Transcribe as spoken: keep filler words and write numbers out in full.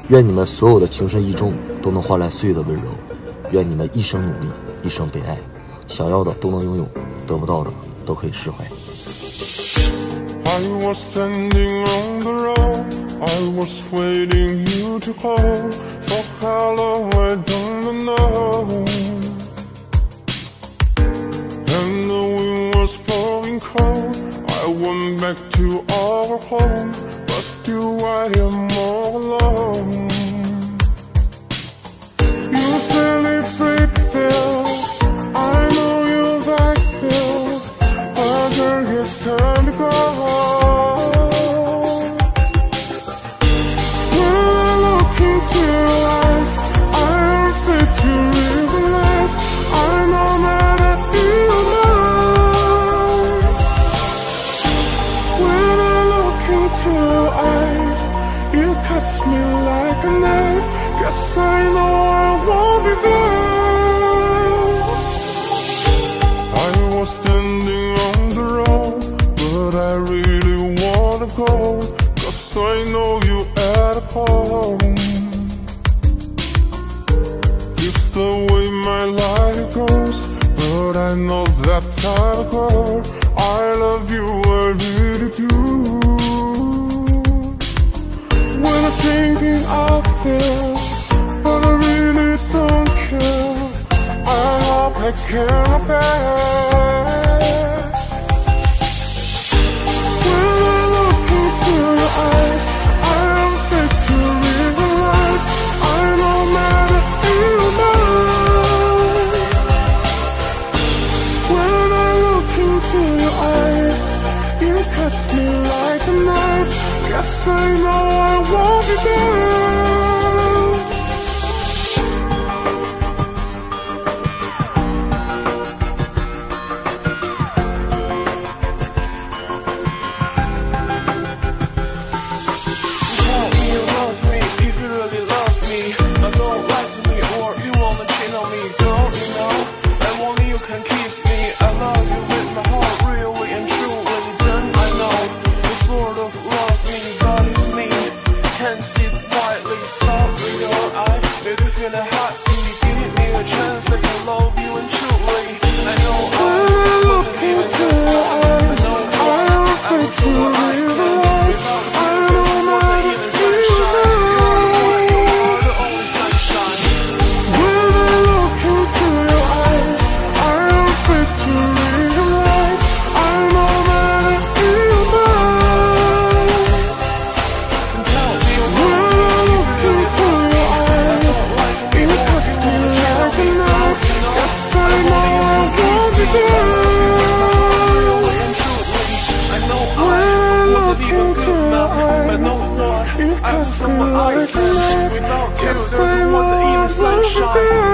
愿你们所有的情深意重都能换来岁月的温柔，愿你们一生努力，一生被爱，想要的都能拥有，得不到的都可以释怀。 I was standing on the road, I was waiting you to call. For how long I don't know. And the wind was blowing cold, I went back to our home, but still I am all alone. You celebrate Phil, I know you like Phil, but girl, it's time to go. Guess I know I won't be there. I was standing on the road, but I really wanna go, 'cause I know you at home. It's the way my life goes, but I know that type of girl. I love you, I really do. When I'm thinking I feel, but I really don't care. I hope I can back. When I look into your eyes, I am fit to realize I no matter you mine. When I look into your eyes, you cut me like a knife. Guess I know I won't be there. Without you, there wasn't even sunshine.